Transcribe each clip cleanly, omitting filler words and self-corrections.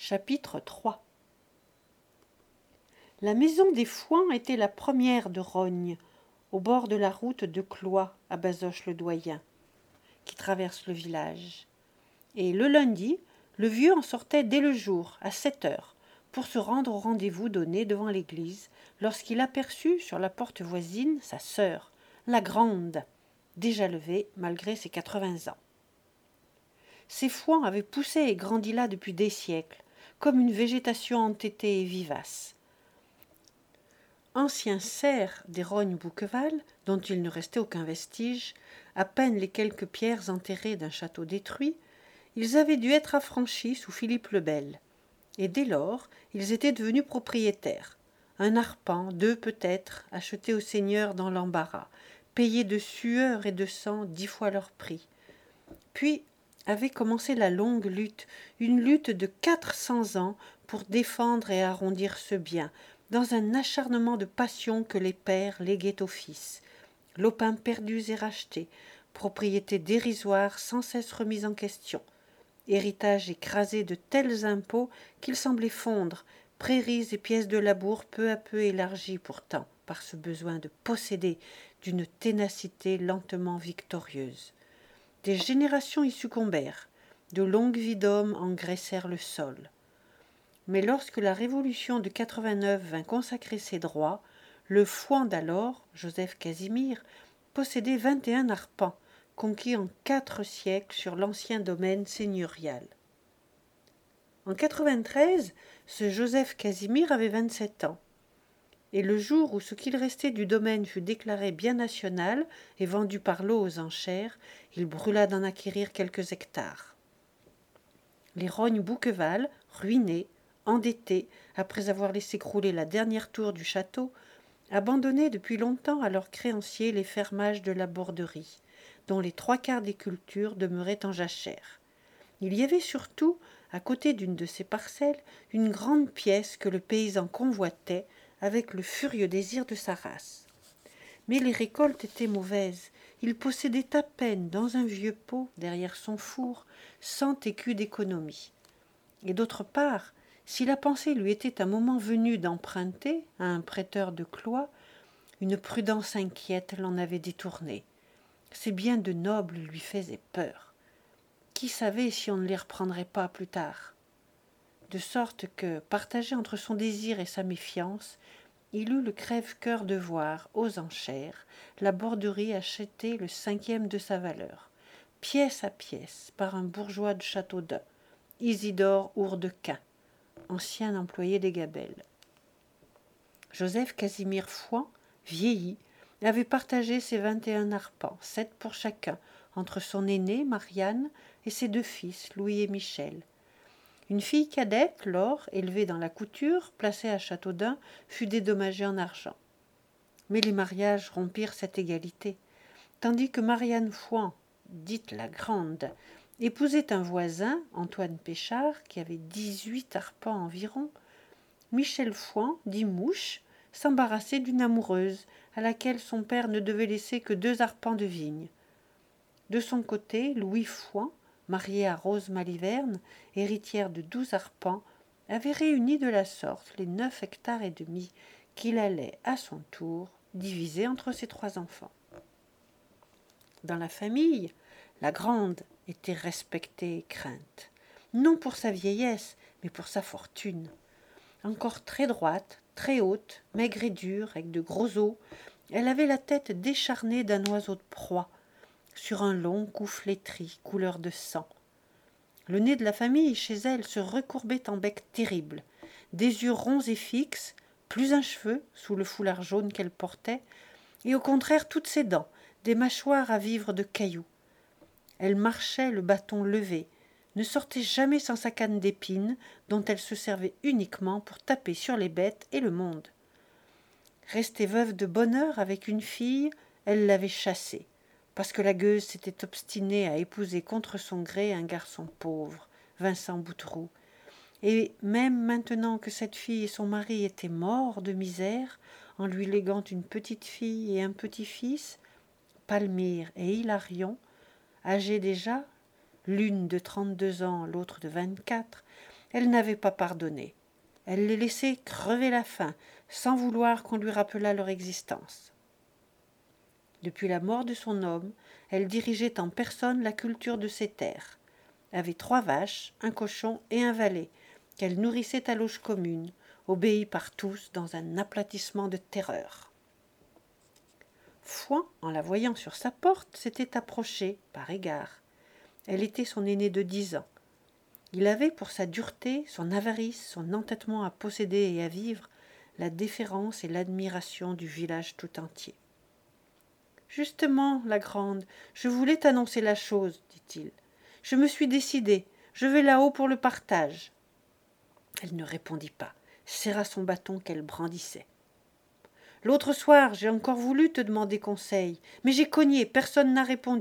Chapitre 3. La maison des Fouans était la première de Rognes, au bord de la route de Cloyes à Bazoches-le-Doyen, qui traverse le village. Et le lundi, le vieux en sortait dès le jour, à 7 heures, pour se rendre au rendez-vous donné devant l'église, lorsqu'il aperçut sur la porte voisine sa sœur, la grande, déjà levée malgré ses 80 ans. Ces Fouans avaient poussé et grandi là depuis des siècles, comme une végétation entêtée et vivace. Anciens serfs des Rognes-Bouqueval, dont il ne restait aucun vestige, à peine les quelques pierres enterrées d'un château détruit, ils avaient dû être affranchis sous Philippe le Bel. Et dès lors, ils étaient devenus propriétaires. Un arpent, 2 peut-être, achetés aux seigneurs dans l'embarras, payés de sueur et de sang 10 fois leur prix. Puis avait commencé la longue lutte, une lutte de 400 ans pour défendre et arrondir ce bien, dans un acharnement de passion que les pères léguaient aux fils. Lopins perdus et rachetés, propriétés dérisoires sans cesse remises en question, héritage écrasé de tels impôts qu'ils semblaient fondre, prairies et pièces de labour peu à peu élargies pourtant par ce besoin de posséder d'une ténacité lentement victorieuse. Des générations y succombèrent, de longues vies d'hommes engraissèrent le sol. Mais lorsque la Révolution de 89 vint consacrer ses droits, le Fouan d'alors, Joseph Casimir, possédait 21 arpents, conquis en 4 siècles sur l'ancien domaine seigneurial. En 93, ce Joseph Casimir avait 27 ans. Et le jour où ce qu'il restait du domaine fut déclaré bien national et vendu par lot aux enchères, il brûla d'en acquérir quelques hectares. Les Rognes-Bouqueval, ruinés, endettés, après avoir laissé crouler la dernière tour du château, abandonnaient depuis longtemps à leurs créanciers les fermages de la borderie, dont les 3/4 des cultures demeuraient en jachère. Il y avait surtout, à côté d'une de ces parcelles, une grande pièce que le paysan convoitait avec le furieux désir de sa race. Mais les récoltes étaient mauvaises. Il possédait à peine, dans un vieux pot, derrière son four, 100 écus d'économie. Et d'autre part, si la pensée lui était un moment venu d'emprunter à un prêteur de Cloyes, une prudence inquiète l'en avait détourné. Ses biens de noble lui faisaient peur. Qui savait si on ne les reprendrait pas plus tard? De sorte que, partagé entre son désir et sa méfiance, il eut le crève-cœur de voir, aux enchères, la borderie achetée le 5e de sa valeur, pièce à pièce, par un bourgeois de Châteaudun, Isidore Hourdequin, ancien employé des Gabelles. Joseph Casimir Fouan, vieilli, avait partagé ses 21 arpents, 7 pour chacun, entre son aîné, Marianne, et ses 2 fils, Louis et Michel. Une fille cadette, Laure, élevée dans la couture, placée à Châteaudun, fut dédommagée en argent. Mais les mariages rompirent cette égalité. Tandis que Marianne Fouan, dite la Grande, épousait un voisin, Antoine Péchard, qui avait 18 arpents environ, Michel Fouan, dit Mouche, s'embarrassait d'une amoureuse, à laquelle son père ne devait laisser que 2 arpents de vigne. De son côté, Louis Fouan, marié à Rose Maliverne, héritière de 12 arpents, avait réuni de la sorte les 9 hectares et demi qu'il allait, à son tour, diviser entre ses 3 enfants. Dans la famille, la Grande était respectée et crainte, non pour sa vieillesse, mais pour sa fortune. Encore très droite, très haute, maigre et dure, avec de gros os, elle avait la tête décharnée d'un oiseau de proie, sur un long cou flétri, couleur de sang. Le nez de la famille, chez elle, se recourbait en bec terrible. Des yeux ronds et fixes, plus un cheveu, sous le foulard jaune qu'elle portait, et au contraire toutes ses dents, des mâchoires à vivre de cailloux. Elle marchait le bâton levé, ne sortait jamais sans sa canne d'épines, dont elle se servait uniquement pour taper sur les bêtes et le monde. Restée veuve de bonne heure avec une fille, elle l'avait chassée, parce que la gueuse s'était obstinée à épouser contre son gré un garçon pauvre, Vincent Bouteroux. Et même maintenant que cette fille et son mari étaient morts de misère, en lui léguant une petite fille et un petit-fils, Palmyre et Hilarion, âgés déjà, l'une de 32 ans, l'autre de 24, elle n'avait pas pardonné. Elle les laissait crever la faim, sans vouloir qu'on lui rappelât leur existence. Depuis la mort de son homme, elle dirigeait en personne la culture de ses terres, avait 3 vaches, un cochon et un valet, qu'elle nourrissait à loge commune, obéie par tous dans un aplatissement de terreur. Fouan, en la voyant sur sa porte, s'était approché, par égard. Elle était son aînée de 10 ans. Il avait, pour sa dureté, son avarice, son entêtement à posséder et à vivre, la déférence et l'admiration du village tout entier. « Justement, la grande, je voulais t'annoncer la chose, dit-il. Je me suis décidé, je vais là-haut pour le partage. » Elle ne répondit pas, serra son bâton qu'elle brandissait. « L'autre soir, j'ai encore voulu te demander conseil, mais j'ai cogné, personne n'a répondu. »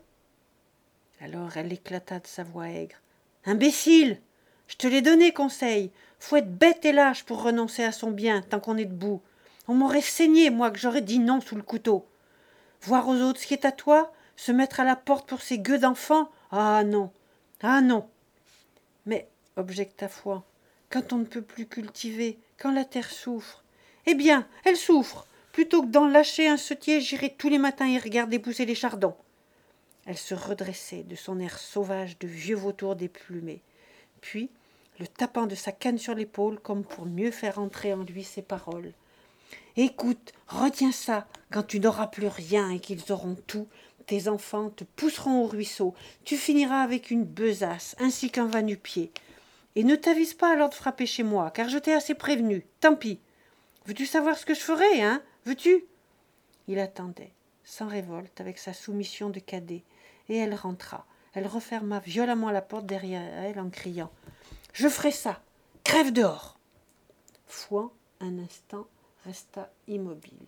Alors elle éclata de sa voix aigre. « Imbécile! Je te l'ai donné conseil. Faut être bête et lâche pour renoncer à son bien tant qu'on est debout. On m'aurait saigné, moi, que j'aurais dit non sous le couteau. Voir aux autres ce qui est à toi, se mettre à la porte pour ces gueux d'enfants, ah non, ah non. » Mais, objecta Fouan, quand on ne peut plus cultiver, quand la terre souffre. Eh bien, elle souffre. Plutôt que d'en lâcher un sautier, j'irai tous les matins y regarder pousser les chardons. Elle se redressait de son air sauvage de vieux vautour déplumé, puis, le tapant de sa canne sur l'épaule comme pour mieux faire entrer en lui ses paroles. « Écoute, retiens ça, quand tu n'auras plus rien et qu'ils auront tout, tes enfants te pousseront au ruisseau, tu finiras avec une besace ainsi qu'un va-nu-pied. Et ne t'avise pas alors de frapper chez moi, car je t'ai assez prévenu, tant pis. Veux-tu savoir ce que je ferai, hein? Veux-tu » Il attendait, sans révolte, avec sa soumission de cadet, et elle rentra. Elle referma violemment la porte derrière elle en criant « Je ferai ça! Crève dehors !» Fouan, un instant, resta immobile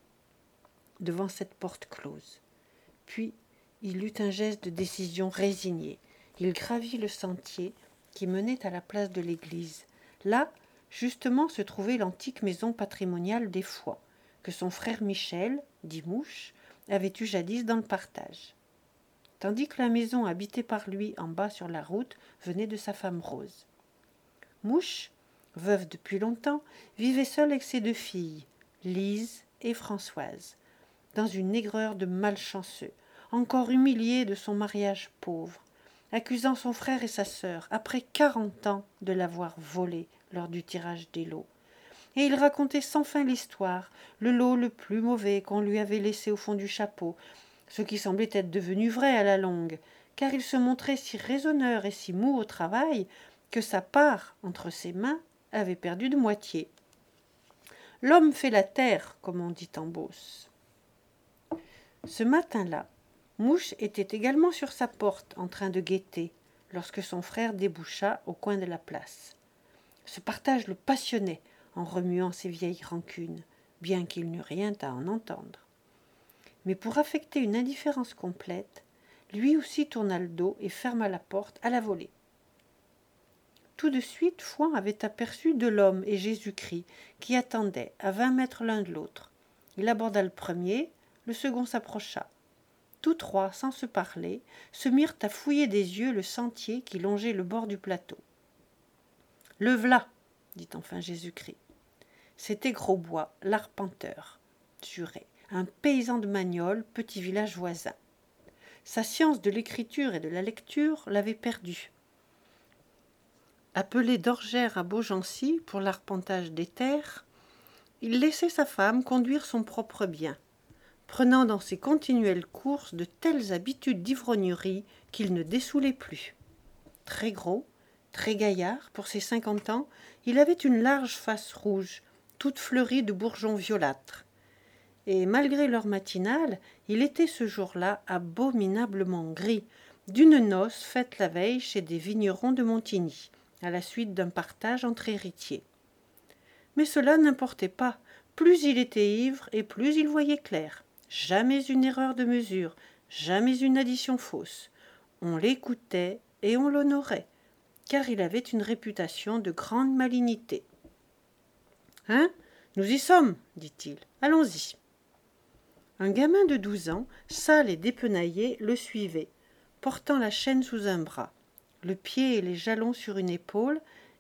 devant cette porte close. Puis, il eut un geste de décision résigné. Il gravit le sentier qui menait à la place de l'église. Là, justement, se trouvait l'antique maison patrimoniale des Fouan, que son frère Michel, dit Mouche, avait eue jadis dans le partage. Tandis que la maison habitée par lui en bas sur la route venait de sa femme Rose. Mouche, veuve depuis longtemps, vivait seule avec ses 2 filles, Lise et Françoise, dans une aigreur de malchanceux, encore humilié de son mariage pauvre, accusant son frère et sa sœur, après 40 ans, de l'avoir volé lors du tirage des lots. Et il racontait sans fin l'histoire, le lot le plus mauvais qu'on lui avait laissé au fond du chapeau, ce qui semblait être devenu vrai à la longue, car il se montrait si raisonneur et si mou au travail que sa part entre ses mains avait perdu de moitié. L'homme fait la terre, comme on dit en Beauce. Ce matin-là, Mouche était également sur sa porte en train de guetter, lorsque son frère déboucha au coin de la place. Ce partage le passionnait en remuant ses vieilles rancunes, bien qu'il n'eût rien à en entendre. Mais pour affecter une indifférence complète, lui aussi tourna le dos et ferma la porte à la volée. Tout de suite, Fouan avait aperçu Delhomme et Jésus-Christ qui attendaient à 20 mètres l'un de l'autre. Il aborda le premier, le second s'approcha. Tous 3, sans se parler, se mirent à fouiller des yeux le sentier qui longeait le bord du plateau. « Le v'là !» dit enfin Jésus-Christ. C'était Grosbois, l'arpenteur, juré, un paysan de Magnoles, petit village voisin. Sa science de l'écriture et de la lecture l'avait perdu. Appelé d'Orgères à Beaugency pour l'arpentage des terres, il laissait sa femme conduire son propre bien, prenant dans ses continuelles courses de telles habitudes d'ivrognerie qu'il ne dessoulait plus. Très gros, très gaillard, pour ses 50 ans, il avait une large face rouge, toute fleurie de bourgeons violâtres. Et malgré l'heure matinale, il était ce jour-là abominablement gris, d'une noce faite la veille chez des vignerons de Montigny, à la suite d'un partage entre héritiers. Mais cela n'importait pas. Plus il était ivre et plus il voyait clair. Jamais une erreur de mesure, jamais une addition fausse. On l'écoutait et on l'honorait, car il avait une réputation de grande malignité. « Hein, nous y sommes, dit-il. Allons-y. » Un gamin de 12 ans, sale et dépenaillé, le suivait, portant la chaîne sous un bras, le pied et les jalons sur une épaule,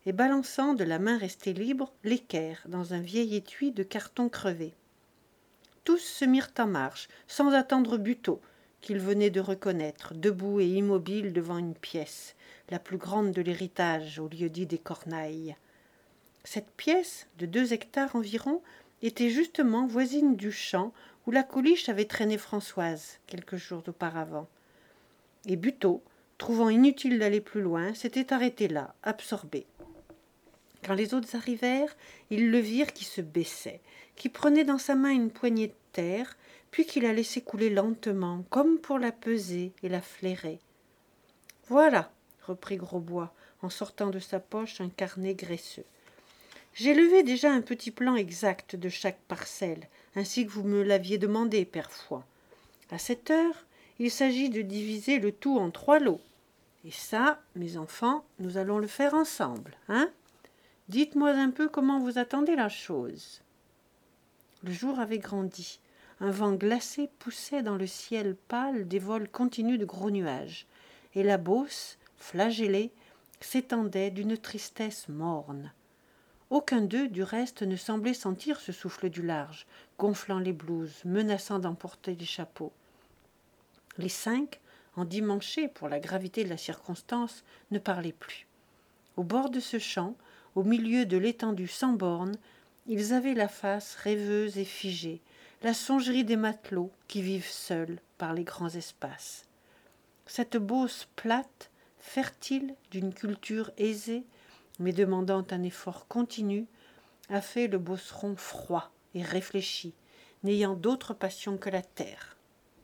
et balançant de la main restée libre l'équerre dans un vieil étui de carton crevé. Tous se mirent en marche, sans attendre Buteau, qu'ils venaient de reconnaître, debout et immobile devant une pièce, la plus grande de l'héritage au lieu-dit des Cornailles. Cette pièce, de 2 hectares environ, était justement voisine du champ où la Coluche avait traîné Françoise quelques jours auparavant. Et Buteau, trouvant inutile d'aller plus loin, s'était arrêté là, absorbé. Quand les autres arrivèrent, ils le virent qui se baissait, qui prenait dans sa main une poignée de terre, puis qui la laissait couler lentement, comme pour la peser et la flairer. « Voilà, reprit Grosbois, en sortant de sa poche un carnet graisseux. J'ai levé déjà un petit plan exact de chaque parcelle, ainsi que vous me l'aviez demandé, père Fouan. À cette heure, il s'agit de diviser le tout en 3 lots. Et ça, mes enfants, nous allons le faire ensemble, hein ? Dites-moi un peu comment vous attendez la chose. » Le jour avait grandi. Un vent glacé poussait dans le ciel pâle des vols continus de gros nuages, et la Beauce, flagellée, s'étendait d'une tristesse morne. Aucun d'eux, du reste, ne semblait sentir ce souffle du large, gonflant les blouses, menaçant d'emporter les chapeaux. Les 5, endimanchés pour la gravité de la circonstance, ne parlaient plus. Au bord de ce champ, au milieu de l'étendue sans bornes, ils avaient la face rêveuse et figée, la songerie des matelots qui vivent seuls par les grands espaces. Cette Beauce plate, fertile d'une culture aisée, mais demandant un effort continu, a fait le Beauceron froid et réfléchi, n'ayant d'autre passion que la terre.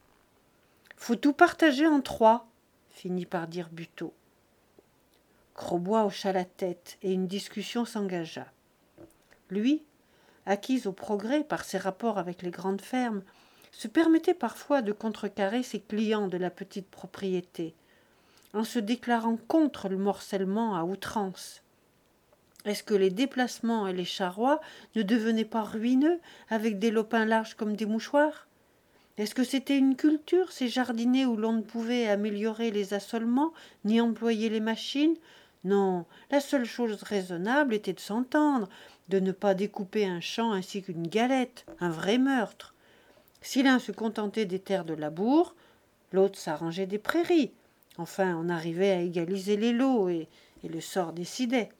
« Faut tout partager en 3, finit par dire Buteau. Grosbois hocha la tête et une discussion s'engagea. Lui, acquis au progrès par ses rapports avec les grandes fermes, se permettait parfois de contrecarrer ses clients de la petite propriété, en se déclarant contre le morcellement à outrance. Est-ce que les déplacements et les charrois ne devenaient pas ruineux avec des lopins larges comme des mouchoirs ? Est-ce que c'était une culture, ces jardinets où l'on ne pouvait améliorer les assolements ni employer les machines ? Non, la seule chose raisonnable était de s'entendre, de ne pas découper un champ ainsi qu'une galette, un vrai meurtre. Si l'un se contentait des terres de labour, l'autre s'arrangeait des prairies. Enfin, on arrivait à égaliser les lots et le sort décidait.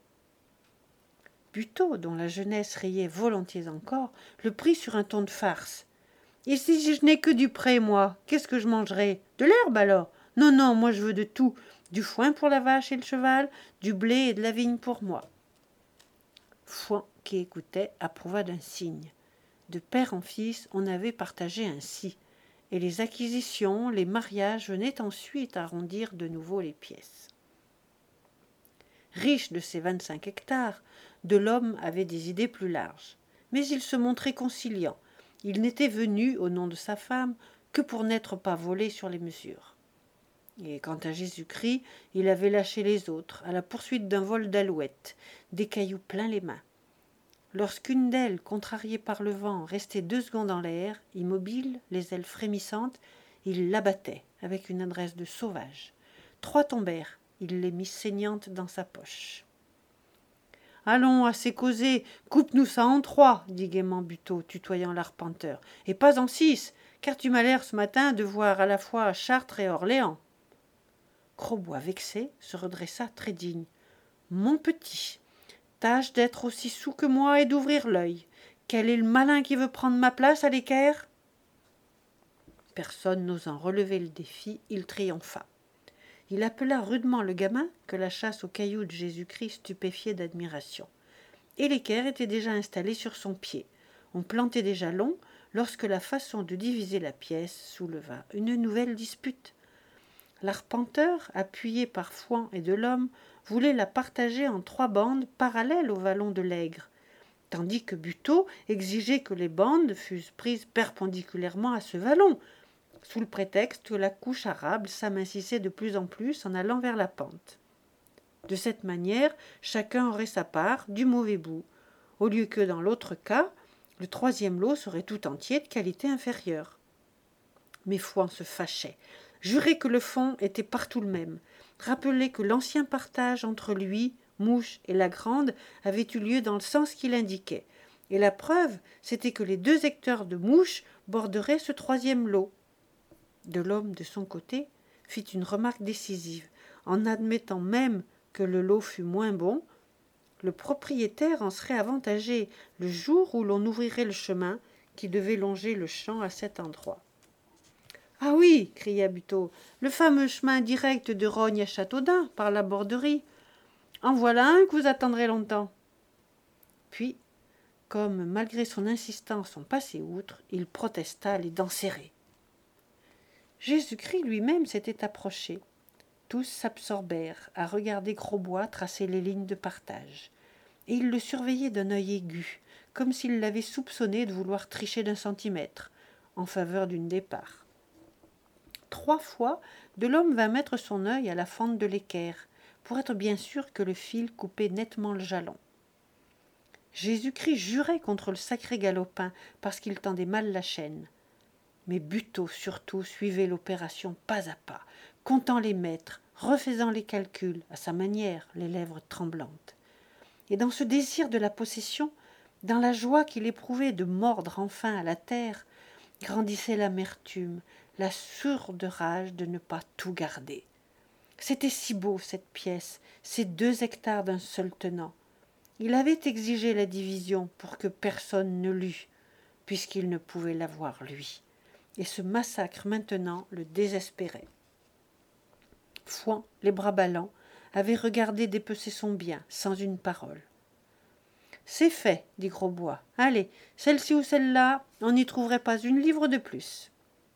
Buteau, dont la jeunesse riait volontiers encore, le prit sur un ton de farce. « Et si je n'ai que du pré, moi, qu'est-ce que je mangerai ? De l'herbe, alors ? Non, non, moi je veux de tout. Du foin pour la vache et le cheval, du blé et de la vigne pour moi. » Fouan, qui écoutait, approuva d'un signe. De père en fils, on avait partagé ainsi, et les acquisitions, les mariages venaient ensuite arrondir de nouveau les pièces. Riche de ses 25 hectares, Delhomme avait des idées plus larges, mais il se montrait conciliant. Il n'était venu, au nom de sa femme, que pour n'être pas volé sur les mesures. Et quant à Jésus-Christ, il avait lâché les autres, à la poursuite d'un vol d'alouettes, des cailloux plein les mains. Lorsqu'une d'elles, contrariée par le vent, restait 2 secondes en l'air, immobile, les ailes frémissantes, il l'abattait avec une adresse de sauvage. 3 tombèrent, il les mit saignantes dans sa poche. « Allons, assez causé, coupe-nous ça en 3, dit gaiement Buteau, tutoyant l'arpenteur, et pas en 6, car tu m'as l'air ce matin de voir à la fois Chartres et Orléans. » Grosbois, vexé, se redressa très digne. « Mon petit, tâche d'être aussi soûl que moi et d'ouvrir l'œil. Quel est le malin qui veut prendre ma place à l'équerre ?» Personne n'osant relever le défi, il triompha. Il appela rudement le gamin que la chasse aux cailloux de Jésus-Christ stupéfiait d'admiration. Et l'équerre était déjà installé sur son pied. On plantait des jalons lorsque la façon de diviser la pièce souleva une nouvelle dispute. L'arpenteur, appuyé par Fouan et Delhomme, voulait la partager en 3 bandes parallèles au vallon de l'Aigre, tandis que Buteau exigeait que les bandes fussent prises perpendiculairement à ce vallon, sous le prétexte que la couche arable s'amincissait de plus en plus en allant vers la pente. De cette manière, chacun aurait sa part du mauvais bout, au lieu que, dans l'autre cas, le 3e lot serait tout entier de qualité inférieure. Mais Fouan se fâchait, jurait que le fond était partout le même, rappelait que l'ancien partage entre lui, mouche et la grande avaient eu lieu dans le sens qu'il indiquait. Et la preuve, c'était que les 2 hectares de mouches borderaient ce 3e lot. Delhomme, de son côté, fit une remarque décisive. En admettant même que le lot fût moins bon, le propriétaire en serait avantagé le jour où l'on ouvrirait le chemin qui devait longer le champ à cet endroit. « Ah oui !» cria Buteau, « le fameux chemin direct de Rognes à Châteaudun, par la Borderie. En voilà un que vous attendrez longtemps. » Puis, comme malgré son insistance on passait outre, il protesta, les dents serrées. Jésus-Christ lui-même s'était approché. Tous s'absorbèrent à regarder Grosbois tracer les lignes de partage. Et ils le surveillaient d'un œil aigu, comme s'il l'avait soupçonné de vouloir tricher d'1 centimètre, en faveur d'une des parts. 3 fois, Delhomme vint mettre son œil à la fente de l'équerre, pour être bien sûr que le fil coupait nettement le jalon. Jésus-Christ jurait contre le sacré galopin, parce qu'il tendait mal la chaîne. Mais Buteau, surtout, suivait l'opération pas à pas, comptant les mètres, refaisant les calculs, à sa manière, les lèvres tremblantes. Et dans ce désir de la possession, dans la joie qu'il éprouvait de mordre enfin à la terre, grandissait l'amertume, la sourde rage de ne pas tout garder. C'était si beau, cette pièce, ces 2 hectares d'un seul tenant. Il avait exigé la division pour que personne ne l'eût, puisqu'il ne pouvait l'avoir lui. Et ce massacre maintenant le désespérait. Fouan, les bras ballants, avait regardé dépecer son bien, sans une parole. « C'est fait, dit Grosbois. Allez, celle-ci ou celle-là, on n'y trouverait pas une livre de plus. »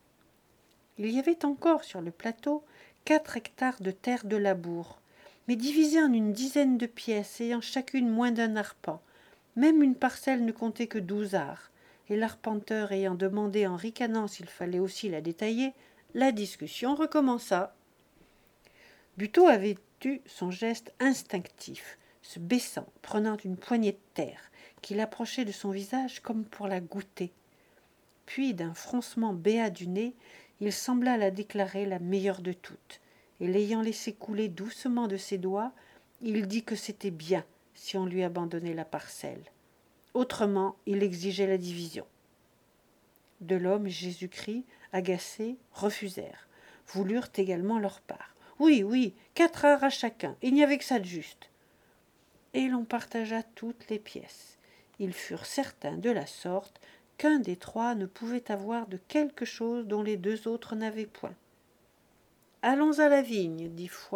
Il y avait encore sur le plateau 4 hectares de terre de labour, mais divisés en une dizaine de pièces, ayant chacune moins d'1 arpent. Même une parcelle ne comptait que 12 arts, et l'arpenteur ayant demandé en ricanant s'il fallait aussi la détailler, la discussion recommença. Buteau avait eu son geste instinctif, se baissant, prenant une poignée de terre, qu'il approchait de son visage comme pour la goûter. Puis, d'un froncement béat du nez, il sembla la déclarer la meilleure de toutes, et l'ayant laissé couler doucement de ses doigts, il dit que c'était bien si on lui abandonnait la parcelle. Autrement, il exigeait la division. Delhomme et Jésus-Christ, agacés, refusèrent, voulurent également leur part. Oui, oui, 4 arts à chacun, il n'y avait que ça de juste. Et l'on partagea toutes les pièces. Ils furent certains de la sorte qu'un des 3 ne pouvait avoir de quelque chose dont les 2 autres n'avaient point. « Allons à la vigne, dit Fouan. »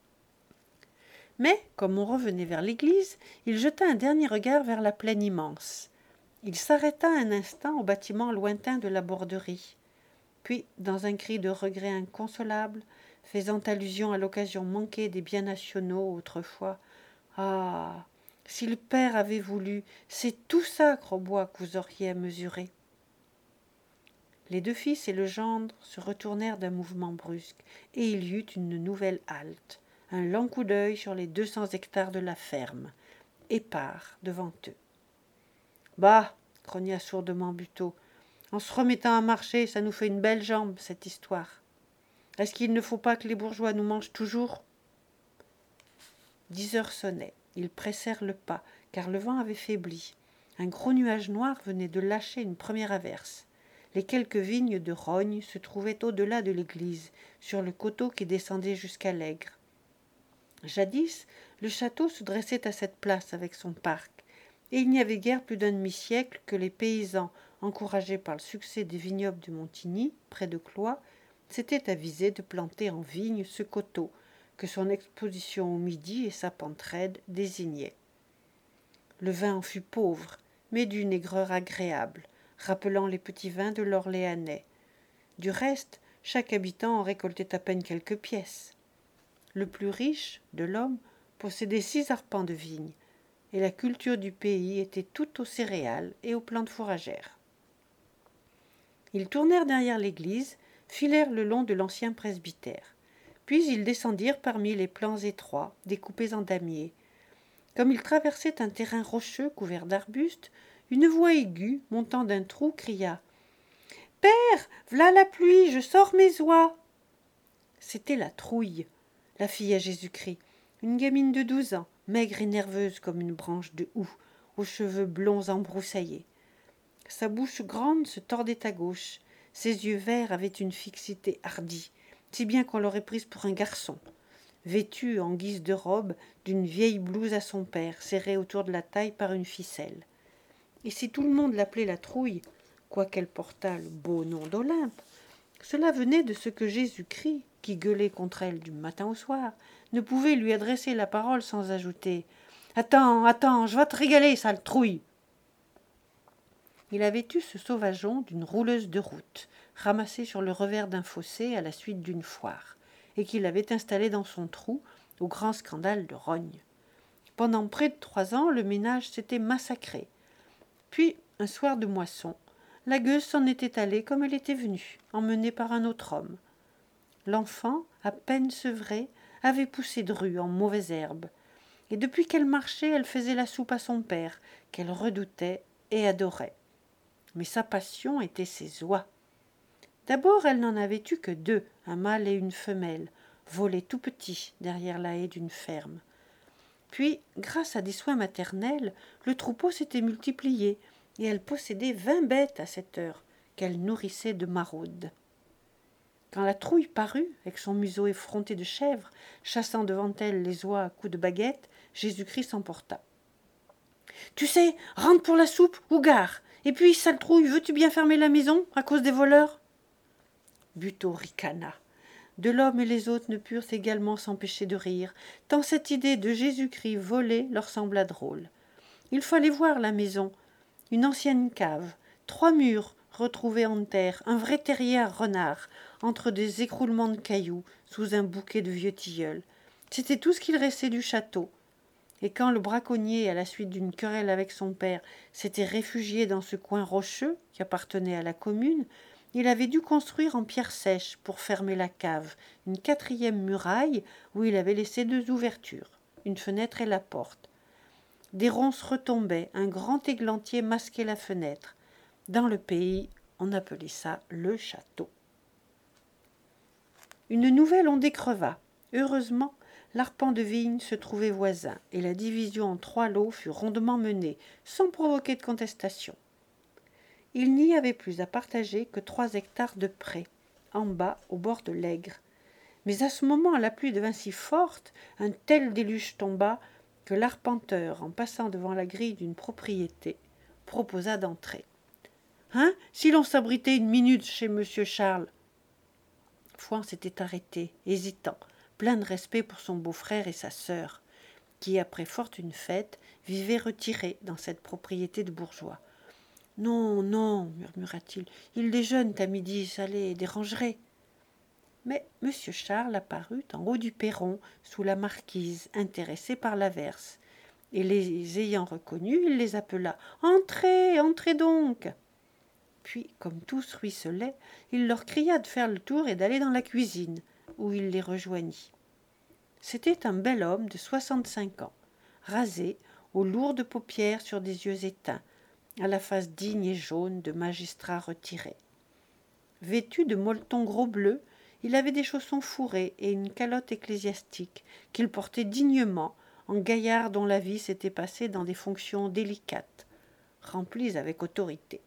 Mais, comme on revenait vers l'église, il jeta un dernier regard vers la plaine immense. Il s'arrêta un instant au bâtiment lointain de la Borderie. Puis, dans un cri de regret inconsolable, faisant allusion à l'occasion manquée des biens nationaux autrefois, « Ah, si le père avait voulu, c'est tout ça, Grosbois, que vous auriez à mesurer. » Les 2 fils et le gendre se retournèrent d'un mouvement brusque, et il y eut une nouvelle halte, un long coup d'œil sur les 200 hectares de la ferme, épars devant eux. « Bah !» grogna sourdement Buteau. « En se remettant à marcher, ça nous fait une belle jambe, cette histoire. Est-ce qu'il ne faut pas que les bourgeois nous mangent toujours ?» 10 heures sonnaient. Ils pressèrent le pas, car le vent avait faibli. Un gros nuage noir venait de lâcher une première averse. Les quelques vignes de Rognes se trouvaient au-delà de l'église, sur le coteau qui descendait jusqu'à l'Aigre. Jadis, le château se dressait à cette place avec son parc, et il n'y avait guère plus d'un demi-siècle que les paysans, encouragés par le succès des vignobles de Montigny, près de Cloyes, s'étaient avisés de planter en vigne ce coteau, que son exposition au midi et sa pente raide désignaient. Le vin en fut pauvre, mais d'une aigreur agréable, rappelant les petits vins de l'Orléanais. Du reste, chaque habitant en récoltait à peine quelques pièces. Le plus riche, Delhomme, possédait 6 arpents de vignes, et la culture du pays était toute aux céréales et aux plantes fourragères. Ils tournèrent derrière l'église, filèrent le long de l'ancien presbytère. Puis ils descendirent parmi les plans étroits, découpés en damiers. Comme ils traversaient un terrain rocheux couvert d'arbustes, une voix aiguë, montant d'un trou, cria « Père, v'là la pluie, je sors mes oies !» C'était la Trouille, la fille à Jésus-Christ, une gamine de 12 ans, maigre et nerveuse comme une branche de houx, aux cheveux blonds embroussaillés. Sa bouche grande se tordait à gauche, ses yeux verts avaient une fixité hardie, si bien qu'on l'aurait prise pour un garçon. Vêtue en guise de robe d'une vieille blouse à son père, serrée autour de la taille par une ficelle. Et si tout le monde l'appelait la Trouille, quoiqu'elle portât le beau nom d'Olympe, cela venait de ce que Jésus-Christ, qui gueulait contre elle du matin au soir, ne pouvait lui adresser la parole sans ajouter « Attends, attends, je vais te régaler, sale trouille !» Il avait eu ce sauvageon d'une rouleuse de route, ramassée sur le revers d'un fossé à la suite d'une foire, et qu'il avait installé dans son trou, au grand scandale de rogne. Pendant près de 3 ans, le ménage s'était massacré. Puis, un soir de moisson, la gueuse s'en était allée comme elle était venue, emmenée par un autre homme. L'enfant, à peine sevrée, avait poussé Dru en mauvaise herbe, et depuis qu'elle marchait, elle faisait la soupe à son père, qu'elle redoutait et adorait. Mais sa passion était ses oies. D'abord, elle n'en avait eu que 2, un mâle et une femelle, volés tout petits derrière la haie d'une ferme. Puis, grâce à des soins maternels, le troupeau s'était multiplié, et elle possédait 20 bêtes à cette heure, qu'elle nourrissait de maraudes. Quand la Trouille parut, avec son museau effronté de chèvre, chassant devant elle les oies à coups de baguette, Jésus-Christ s'emporta. « Tu sais, rentre pour la soupe ou gare. Et puis, sale Trouille, veux-tu bien fermer la maison à cause des voleurs ?» Buteau ricana. De l'homme et les autres ne purent également s'empêcher de rire, tant cette idée de Jésus-Christ volé leur sembla drôle. Il fallait voir la maison, une ancienne cave, 3 murs retrouvés en terre, un vrai terrier à renard, entre des écroulements de cailloux, sous un bouquet de vieux tilleuls. C'était tout ce qu'il restait du château. Et quand le braconnier, à la suite d'une querelle avec son père, s'était réfugié dans ce coin rocheux qui appartenait à la commune, il avait dû construire en pierre sèche pour fermer la cave, une 4e muraille où il avait laissé 2 ouvertures, une fenêtre et la porte. Des ronces retombaient, un grand églantier masquait la fenêtre. Dans le pays, on appelait ça le château. Une nouvelle ondée creva. Heureusement, l'arpent de vigne se trouvait voisin, et la division en 3 lots fut rondement menée, sans provoquer de contestation. Il n'y avait plus à partager que 3 hectares de prés, en bas, au bord de l'Aigre. Mais à ce moment, la pluie devint si forte, un tel déluge tomba, que l'arpenteur, en passant devant la grille d'une propriété, proposa d'entrer. « Hein, si l'on s'abritait une minute chez monsieur Charles ?» Fouan s'était arrêté, hésitant, plein de respect pour son beau-frère et sa sœur, qui, après fortune faite, vivaient retirés dans cette propriété de bourgeois. « Non, non, murmura-t-il, il déjeune à midi, ça les dérangerait. » Mais M. Charles apparut en haut du perron, sous la marquise, intéressé par l'averse. Et les ayant reconnus, il les appela. « Entrez, entrez donc !» Puis, comme tous ruisselaient, il leur cria de faire le tour et d'aller dans la cuisine, où il les rejoignit. C'était un bel homme de 65 ans, rasé, aux lourdes paupières sur des yeux éteints, à la face digne et jaune de magistrat retiré. Vêtu de molleton gros bleu, il avait des chaussons fourrés et une calotte ecclésiastique qu'il portait dignement, en gaillard dont la vie s'était passée dans des fonctions délicates, remplies avec autorité.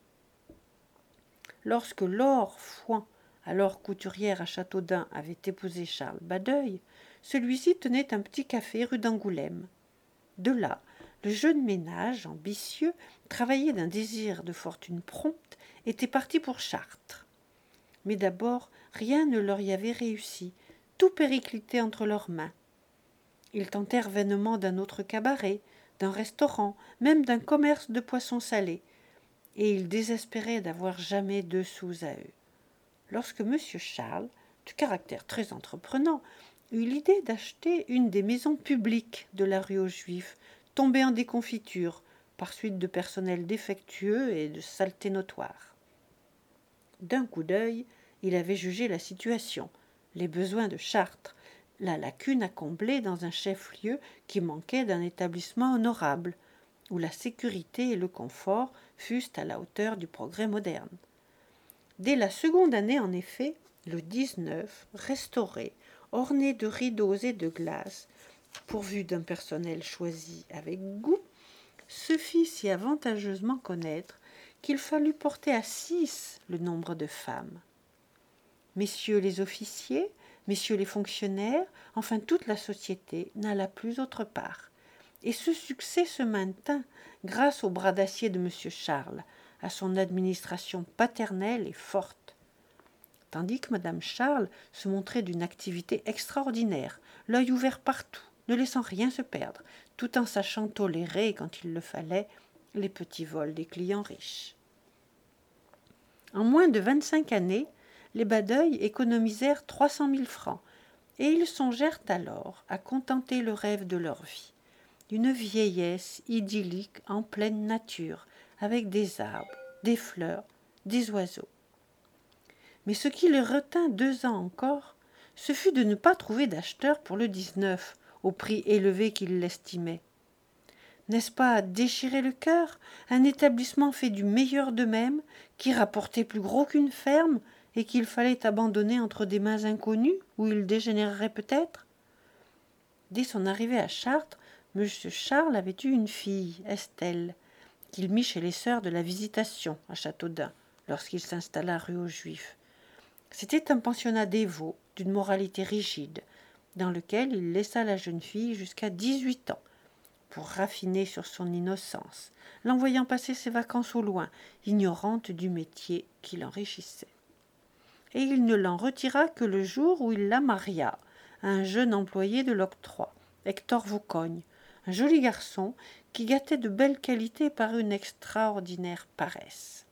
Lorsque Laure Fouan, alors couturière à Châteaudun, avait épousé Charles Badeuil, celui-ci tenait un petit café rue d'Angoulême. De là, le jeune ménage, ambitieux, travaillé d'un désir de fortune prompte, était parti pour Chartres. Mais d'abord, rien ne leur y avait réussi, tout périclitait entre leurs mains. Ils tentèrent vainement d'un autre cabaret, d'un restaurant, même d'un commerce de poissons salés, et ils désespéraient d'avoir jamais 2 sous à eux. Lorsque M. Charles, de caractère très entreprenant, eut l'idée d'acheter une des maisons publiques de la rue aux Juifs, tombée en déconfiture, par suite de personnel défectueux et de saleté notoire. D'un coup d'œil, il avait jugé la situation, les besoins de Chartres, la lacune à combler dans un chef-lieu qui manquait d'un établissement honorable, où la sécurité et le confort fussent à la hauteur du progrès moderne. Dès la seconde année, en effet, le 19, restauré, orné de rideaux et de glaces, pourvu d'un personnel choisi avec goût, se fit si avantageusement connaître qu'il fallut porter à 6 le nombre de femmes. Messieurs les officiers, messieurs les fonctionnaires, enfin toute la société n'alla plus autre part. Et ce succès se maintint grâce au bras d'acier de M. Charles, à son administration paternelle et forte. Tandis que Mme Charles se montrait d'une activité extraordinaire, l'œil ouvert partout, ne laissant rien se perdre, tout en sachant tolérer, quand il le fallait, les petits vols des clients riches. En moins de 25 années, les Badeuil économisèrent 300 000 francs, et ils songèrent alors à contenter le rêve de leur vie, une vieillesse idyllique en pleine nature, avec des arbres, des fleurs, des oiseaux. Mais ce qui les retint 2 ans encore, ce fut de ne pas trouver d'acheteurs pour le 19, au prix élevé qu'ils l'estimaient. N'est-ce pas à déchirer le cœur, un établissement fait du meilleur d'eux-mêmes, qui rapportait plus gros qu'une ferme, et qu'il fallait abandonner entre des mains inconnues, où il dégénérerait peut-être? Dès son arrivée à Chartres, M. Charles avait eu une fille, Estelle, qu'il mit chez les sœurs de la Visitation, à Châteaudun, lorsqu'il s'installa rue aux Juifs. C'était un pensionnat dévot, d'une moralité rigide, dans lequel il laissa la jeune fille jusqu'à 18 ans, pour raffiner sur son innocence, l'envoyant passer ses vacances au loin, ignorante du métier qui l'enrichissait. Et il ne l'en retira que le jour où il la maria à un jeune employé de l'octroi, Hector Vaucogne, un joli garçon qui gâtait de belles qualités par une extraordinaire paresse.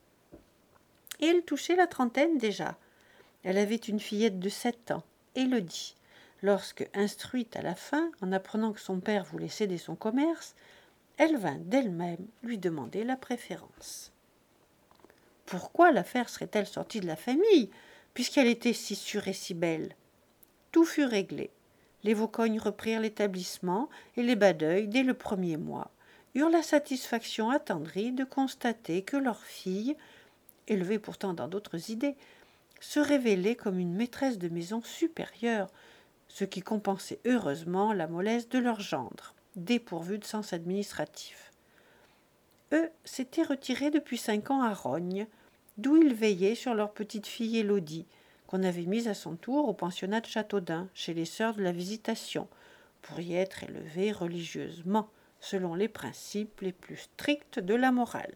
Et elle touchait la trentaine déjà. Elle avait une fillette de 7 ans, Élodie, lorsque, instruite à la fin, en apprenant que son père voulait céder son commerce, elle vint d'elle-même lui demander la préférence. Pourquoi l'affaire serait-elle sortie de la famille, puisqu'elle était si sûre et si belle? Tout fut réglé. Les Vaucogne reprirent l'établissement, et les Badeuil, dès le 1er mois, eurent la satisfaction attendrie de constater que leur fille, élevée pourtant dans d'autres idées, se révélait comme une maîtresse de maison supérieure, ce qui compensait heureusement la mollesse de leur gendre, dépourvu de sens administratif. Eux s'étaient retirés depuis 5 ans à Rognes, d'où ils veillaient sur leur petite fille Élodie, qu'on avait mise à son tour au pensionnat de Châteaudun, chez les sœurs de la Visitation, pour y être élevée religieusement, selon les principes les plus stricts de la morale.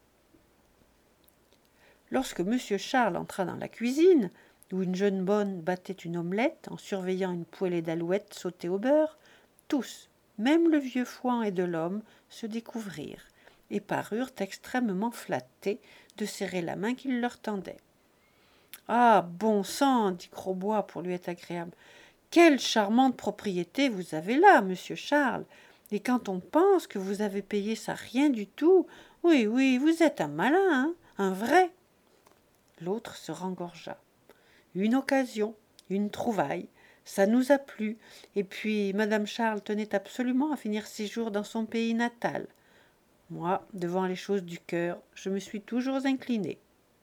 Lorsque M. Charles entra dans la cuisine, où une jeune bonne battait une omelette en surveillant une poêlée d'alouettes sautées au beurre, tous, même le vieux Fouan et Delhomme, se découvrirent et parurent extrêmement flattés de serrer la main qu'il leur tendait. « Ah, bon sang !» dit Grosbois pour lui être agréable. « Quelle charmante propriété vous avez là, monsieur Charles! Et quand on pense que vous avez payé ça rien du tout, oui, oui, vous êtes un malin, hein, un vrai !» L'autre se rengorgea. Une occasion, une trouvaille, ça nous a plu, et puis madame Charles tenait absolument à finir ses jours dans son pays natal. Moi, devant les choses du cœur, je me suis toujours inclinée.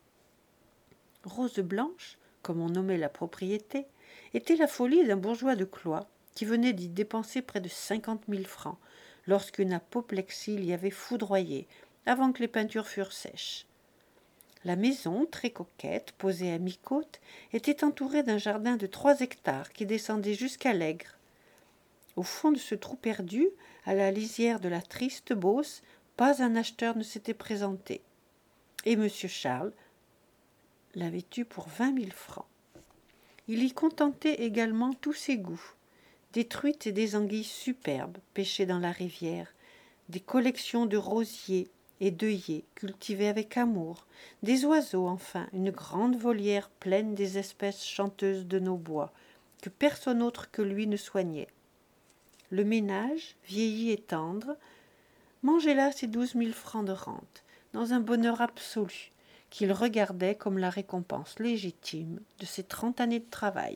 Rose Blanche, comme on nommait la propriété, était la folie d'un bourgeois de Cloyes qui venait d'y dépenser près de 50 000 francs, lorsqu'une apoplexie l'y avait foudroyé, avant que les peintures fussent sèches. La maison, très coquette, posée à mi-côte, était entourée d'un jardin de 3 hectares qui descendait jusqu'à l'Aigre. Au fond de ce trou perdu, à la lisière de la triste Beauce, pas un acheteur ne s'était présenté. Et M. Charles l'avait eu pour 20 000 francs. Il y contentait également tous ses goûts. Des truites et des anguilles superbes pêchées dans la rivière, des collections de rosiers et d'œillets cultivés avec amour, des oiseaux enfin, une grande volière pleine des espèces chanteuses de nos bois, que personne autre que lui ne soignait. Le ménage, vieilli et tendre, mangeait là ses 12 000 francs de rente, dans un bonheur absolu, qu'il regardait comme la récompense légitime de ses 30 années de travail.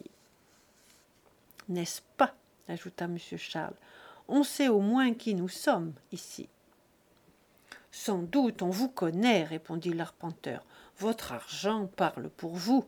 « N'est-ce pas ?» ajouta M. Charles. « On sait au moins qui nous sommes ici. » « Sans doute on vous connaît, répondit l'arpenteur. Votre argent parle pour vous.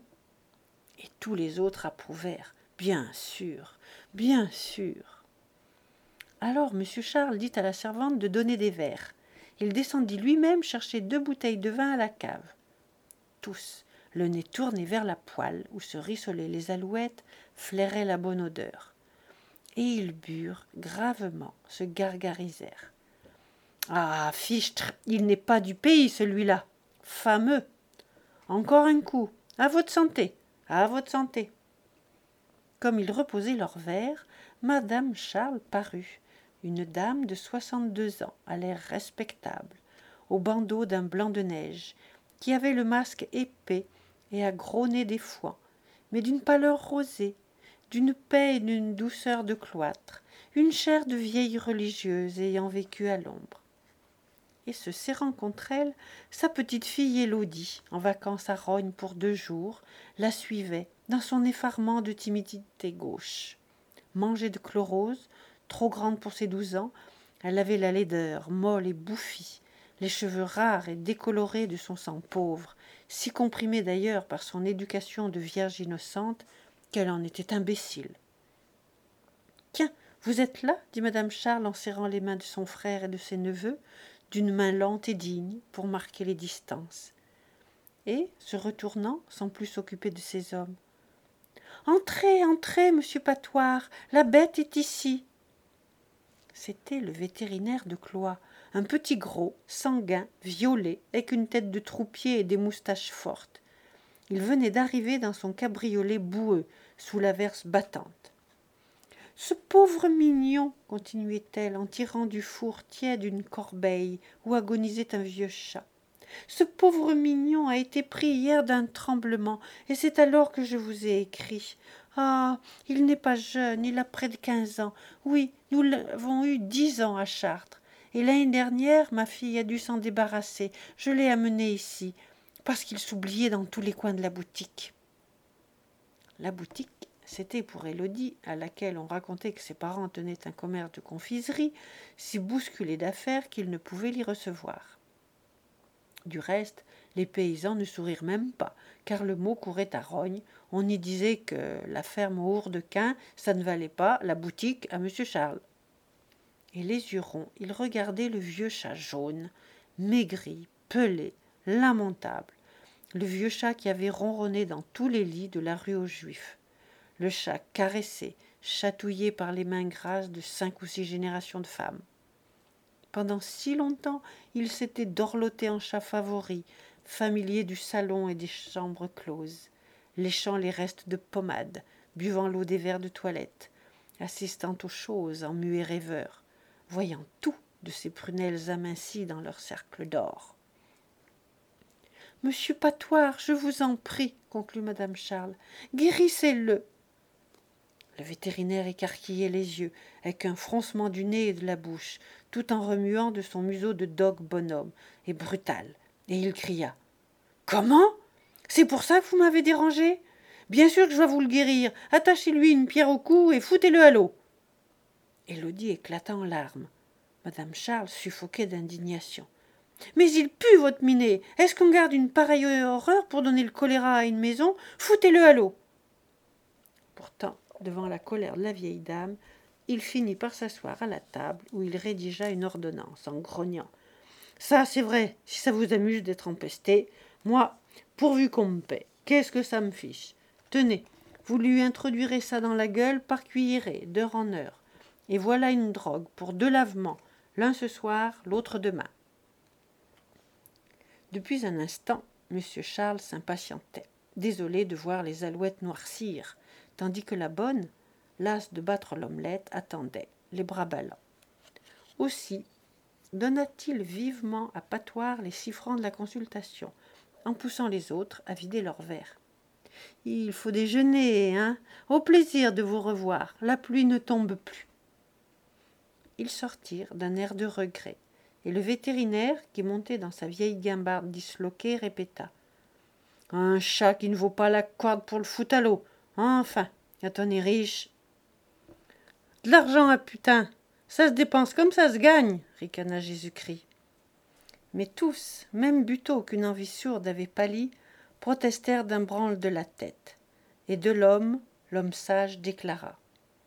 Et tous les autres approuvèrent. Bien sûr, bien sûr. Alors M. Charles dit à la servante de donner des verres. Il descendit lui-même chercher 2 bouteilles de vin à la cave. Tous, le nez tourné vers la poêle où se rissolaient les alouettes, flairaient la bonne odeur. Et ils burent gravement, se gargarisèrent. « Ah, fichtre, il n'est pas du pays, celui-là. Fameux. Encore un coup. À votre santé, à votre santé. » Comme ils reposaient leurs verres, Madame Charles parut, une dame de 62 ans, à l'air respectable, au bandeau d'un blanc de neige, qui avait le masque épais et à gros nez des foins, mais d'une pâleur rosée, d'une paix et d'une douceur de cloître, une chair de vieille religieuse ayant vécu à l'ombre. Et se serrant contre elle, sa petite-fille Élodie, en vacances à Rognes pour 2 jours, la suivait dans son effarement de timidité gauche. Mangée de chlorose, trop grande pour ses 12 ans, elle avait la laideur, molle et bouffie, les cheveux rares et décolorés de son sang pauvre, si comprimé d'ailleurs par son éducation de vierge innocente qu'elle en était imbécile. « Tiens, vous êtes là ?» dit madame Charles en serrant les mains de son frère et de ses neveux, d'une main lente et digne, pour marquer les distances. Et, se retournant, sans plus s'occuper de ses hommes. « Entrez, entrez, monsieur Patoire, la bête est ici. » C'était le vétérinaire de Cloyes, un petit gros, sanguin, violet, avec une tête de troupier et des moustaches fortes. Il venait d'arriver dans son cabriolet boueux, sous l'averse battante. « Ce pauvre mignon, continuait-elle en tirant du four tiède une corbeille où agonisait un vieux chat. Ce pauvre mignon a été pris hier d'un tremblement, et c'est alors que je vous ai écrit. Ah, il n'est pas jeune, il a près de 15 ans. Oui, nous l'avons eu 10 ans à Chartres. Et l'année dernière, ma fille a dû s'en débarrasser. Je l'ai amené ici, parce qu'il s'oubliait dans tous les coins de la boutique. » La boutique, c'était pour Élodie, à laquelle on racontait que ses parents tenaient un commerce de confiserie, si bousculé d'affaires qu'il ne pouvait l'y recevoir. Du reste, les paysans ne sourirent même pas, car le mot courait à Rognes. On y disait que la ferme aux Hourdequins, ça ne valait pas la boutique à M. Charles. Et les yeux ronds, ils regardaient le vieux chat jaune, maigri, pelé, lamentable, le vieux chat qui avait ronronné dans tous les lits de la rue aux Juifs, le chat caressé, chatouillé par les mains grasses de 5 ou 6 générations de femmes. Pendant si longtemps, il s'était dorloté en chat favori, familier du salon et des chambres closes, léchant les restes de pommade, buvant l'eau des verres de toilette, assistant aux choses en muet rêveur, voyant tout de ses prunelles amincies dans leur cercle d'or. « Monsieur Patoire, je vous en prie, conclut madame Charles, guérissez-le. » Le vétérinaire écarquillait les yeux, avec un froncement du nez et de la bouche, tout en remuant de son museau de dogue bonhomme, et brutal, et il cria. « Comment ? C'est pour ça que vous m'avez dérangé ? Bien sûr que je dois vous le guérir. Attachez-lui une pierre au cou et foutez-le à l'eau. » Élodie éclata en larmes. Madame Charles suffoquait d'indignation. « Mais il pue, votre minet. Est-ce qu'on garde une pareille horreur pour donner le choléra à une maison ? Foutez-le à l'eau. » Pourtant, devant la colère de la vieille dame, il finit par s'asseoir à la table où il rédigea une ordonnance en grognant. « Ça, c'est vrai, si ça vous amuse d'être empesté. Moi, pourvu qu'on me paie, qu'est-ce que ça me fiche ? Tenez, vous lui introduirez ça dans la gueule par cuillerée, d'heure en heure. Et voilà une drogue pour 2 lavements, l'un ce soir, l'autre demain. » Depuis un instant, M. Charles s'impatientait, désolé de voir les alouettes noircir, tandis que la bonne, lasse de battre l'omelette, attendait, les bras ballants. Aussi donna-t-il vivement à Patoire les 6 francs de la consultation, en poussant les autres à vider leurs verres. « Il faut déjeuner, hein ? Au plaisir de vous revoir, la pluie ne tombe plus. » Ils sortirent d'un air de regret, et le vétérinaire, qui montait dans sa vieille guimbarde disloquée, répéta. « Un chat qui ne vaut pas la corde pour le foutre à l'eau. Enfin, quand on est riche. »« De l'argent à putain, ça se dépense comme ça se gagne, » ricana Jésus-Christ. Mais tous, même Buteau qu'une envie sourde avait pâli, protestèrent d'un branle de la tête. Et de l'homme sage déclara.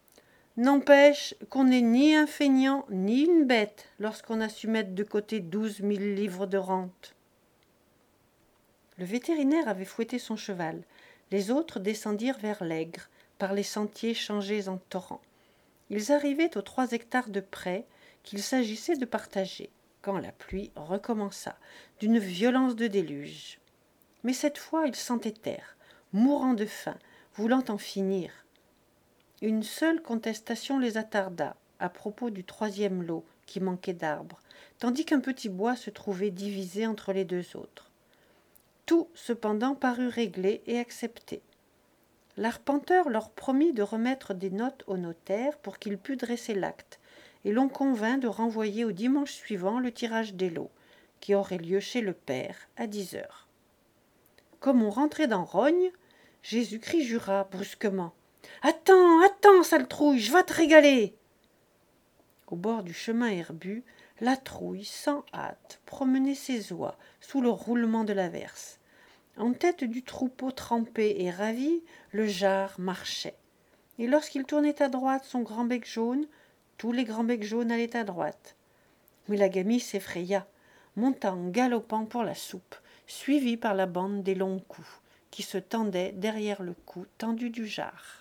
N'empêche qu'on n'est ni un feignant ni une bête lorsqu'on a su mettre de côté 12 000 livres de rente. Le vétérinaire avait fouetté son cheval. Les autres descendirent vers l'Aigre, par les sentiers changés en torrents. Ils arrivaient aux 3 hectares de prés qu'il s'agissait de partager, quand la pluie recommença, d'une violence de déluge. Mais cette fois ils s'entêtèrent, mourant de faim, voulant en finir. Une seule contestation les attarda, à propos du 3e lot, qui manquait d'arbres, tandis qu'un petit bois se trouvait divisé entre les 2 autres. Tout, cependant, parut réglé et accepté. L'arpenteur leur promit de remettre des notes au notaire pour qu'il pût dresser l'acte, et l'on convint de renvoyer au dimanche suivant le tirage des lots, qui aurait lieu chez le père à 10 heures. Comme on rentrait dans Rognes, Jésus-Christ jura brusquement: « Attends, attends, sale trouille, je vas te régaler !» Au bord du chemin herbu, la trouille, sans hâte, promenait ses oies sous le roulement de l'averse. En tête du troupeau trempé et ravi, le jars marchait. Et lorsqu'il tournait à droite son grand bec jaune, tous les grands becs jaunes allaient à droite. Mais la gamine s'effraya, monta en galopant pour la soupe, suivie par la bande des longs coups, qui se tendaient derrière le cou tendu du jars.